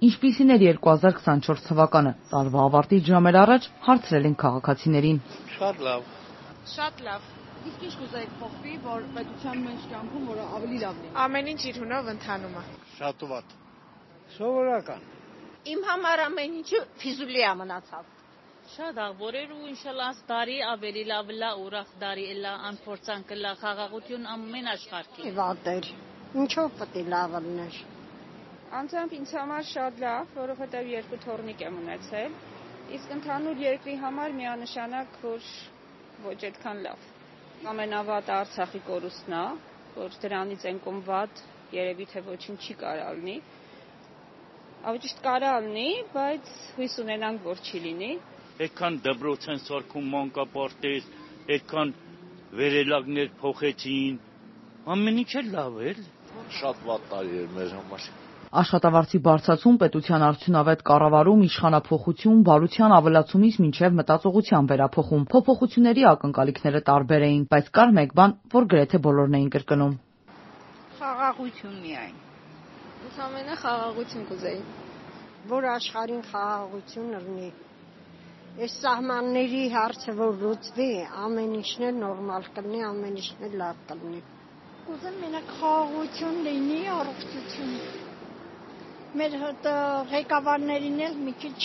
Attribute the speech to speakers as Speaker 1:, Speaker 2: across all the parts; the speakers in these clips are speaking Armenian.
Speaker 1: Ինչպիսին էր 2024 թվականը, տարվա ավարտից ժամեր առաջ հարցրել են քաղաքացիներին։
Speaker 2: Շատ լավ։
Speaker 3: Շատ լավ։ Իսկ ինչ կուզեիք փոխվի, որ պետության մեջ կյանքում որը ավելի լավ լինի։
Speaker 4: Ամեն ինչ իր հունով ընթանում է։
Speaker 2: Շատ ուրախ։
Speaker 5: Սովորական։
Speaker 6: Իմ համար ամեն ինչը ֆիզուլի է մնացավ։
Speaker 7: Շատ աղբորեր ու ինշալլահ դարի ավելի լավ լա ուրախ դարի լա անփորձանք լա խաղաղություն ամեն աշխարհի։
Speaker 6: Վատեր։ Ինչով պետք է լավ լիներ։
Speaker 8: Անձամբ ինձ համար շատ լավ, որովհետև 2 թոռնիկ եմ ունեցել, իսկ ընդհանուր երկրի համար միանշանակ, որ ոչ այդքան լավ։ Ամենավատը Արցախի կորուստն է, որ դրանից ենկոմ վատ երևի թե ոչինչ չի կարա լինի։ Ավճիշտ կարա լինի, բայց հույս ունենանք, որ չի լինի։
Speaker 9: Այդքան դպրոց են սարքում մանկապարտեզ, այդքան վերելակներ փոխեցին, ամեն ինչ էլ լավ էր։
Speaker 2: Շատ վատ տարի էր մեր համար։
Speaker 1: Աշխատավարձի բարձրացում, պետության արդյունավետ կառավարում, իշխանափոխություն, բարության ավելացումից մինչև մտածողության վերափոխում։ Փոփոխությունների ակնկալիքները տարբեր էին, բայց կար մեկ բան, որ գրեթե բոլորն էին կրկնում։
Speaker 6: Խաղաղություն միայն։
Speaker 8: Ամենը խաղաղություն կուզեի։
Speaker 6: Որ աշխարհին խաղաղություն լինի։ Այս սահմանների հարցը որ լուծվի, ամեն ինչն էլ նորմալ կլինի, ամեն ինչն էլ լավ կլինի։
Speaker 10: Ուզում մենակ խաղաղություն լինի, առողջություն։ Մեր ղեկավարներին էլ մի քիչ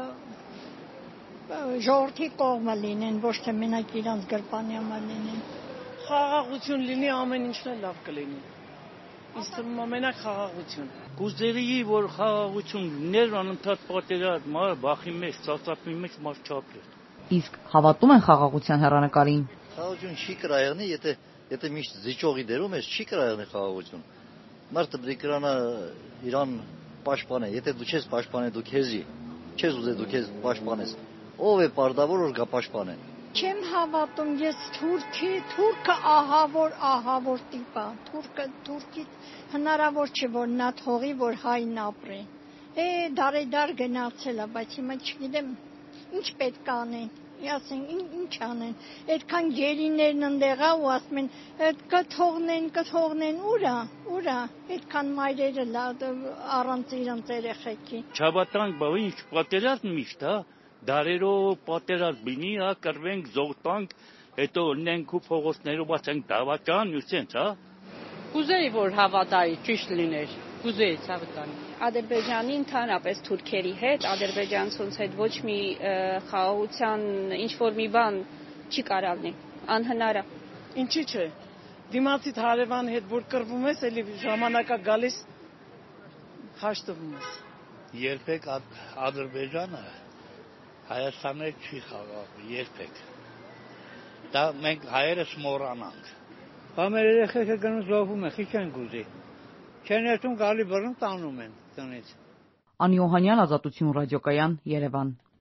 Speaker 10: ժողովրդի կողմը լինեն, ոչ թե մենակ իրանց գրպանի համար լինեն։
Speaker 5: Խաղաղություն լինի, ամեն ինչն էլ լավ կլինի։ Իսկ մենակ խաղաղություն։
Speaker 9: Կուզեի, որ խաղաղություն լիներ, անընդհատ պատերազմ, բախի մեջ, ծածապի մեջ մարդ չապրեր։
Speaker 1: Իսկ հավատում են խաղաղության հեռանկարին։
Speaker 2: Խաղաղություն չի կրայանի, եթե միշտ զիջողի դերում ես, չի կրայանի խաղաղություն։ Մարդը պետք է կրանա իրան պաշտպանել, եթե դու չես պաշտպանել, դու քեզի, չես ուզել դու քեզ պաշտպանես, ով է պարտավոր որ գա պաշտպանեն։
Speaker 10: Չեմ հավատում, ես թուրքը ահավոր տիպ է, թուրքի հնարավոր չէ, որ նա թողի, որ հայն ապրի։ Դարեդար գնացել է, բայց հիմա չգիտեմ, ինչ պետք է անեն, ասեն, ինչ անեն, այդքան գերիներն ընդեղա ու ասում են, կթողնեն, ուրա, այդքան մայրերը առանց իրանց երեխեքի։
Speaker 9: Չհավատանք, բա ինչ պատերազմ միշտ, դարերով պատերազմ լինի, կռվենք, զոհտանք, հետո ունենք ու փողոցներով ասենք դավաճան ու սենց,
Speaker 7: Կուզեի, որ հավատայի, ճիշտ լիներ, կուզեի հավատանի։
Speaker 8: Ադրբեջանի ընդհանրապես թուրքերի հետ, ադրբեջանցուց հետ ոչ մի խաղաղության ինչ-որ մի բան չի կարա լինի, անհնար է։
Speaker 5: Ինչի՞ չէ։ Դիմացիդ հարևան հետ որ կռվում ես, էլի ժամանակա գալիս հաշտվում ես։
Speaker 2: Երբեք Ադրբեջանը Հայաստանը չի խաղաղ, երբեք։ Դա մենք հայերս մոռանանք։
Speaker 5: Մեր երեխեքը գնում զոհվում են, խի չեն գուզի։ Չեն երթում գալի բռնում տանում են տնից։
Speaker 1: Անի Օհանյան, Ազատություն ռադիոկայան, Երևան։